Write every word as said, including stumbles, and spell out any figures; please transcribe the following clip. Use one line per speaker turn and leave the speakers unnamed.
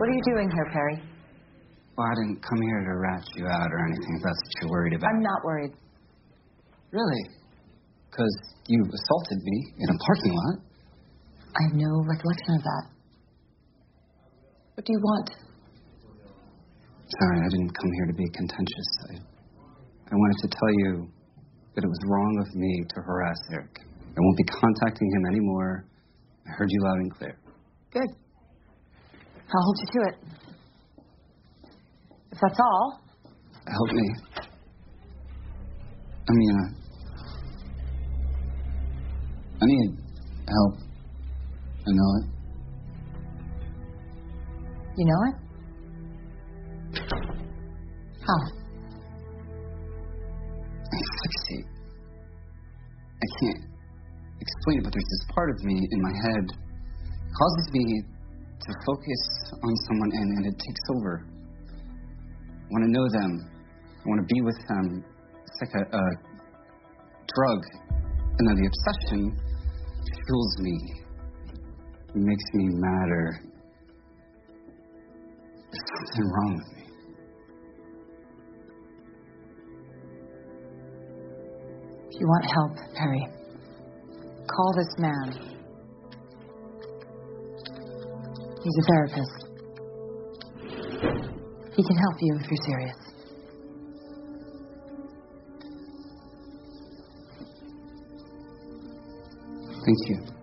What are you doing here, Perry?
Well, I didn't come here to rat you out or anything, if that's what you're worried about.
I'm not worried.
Really? Because you assaulted me in a parking lot.
I have no recollection of that. What do you want?
Sorry, I didn't come here to be contentious. I, I wanted to tell you that it was wrong of me to harass Eric. I won't be contacting him anymore. I heard you loud and clear.
Good. I'll hold you to it. If that's all.
Help me. I mean, uh, I need help. I know it.
You know it? How?
Lexi, I can't explain it, but there's this part of me in my head that causes me to focus on someone and, and it takes over. I want to know them. I want to be with them. It's like a, a drug. And then the obsession fuels me. It makes me madder. There's something wrong with me.
If you want help, Perry, call this man. He's a therapist. He can help you if you're serious.
Thank you.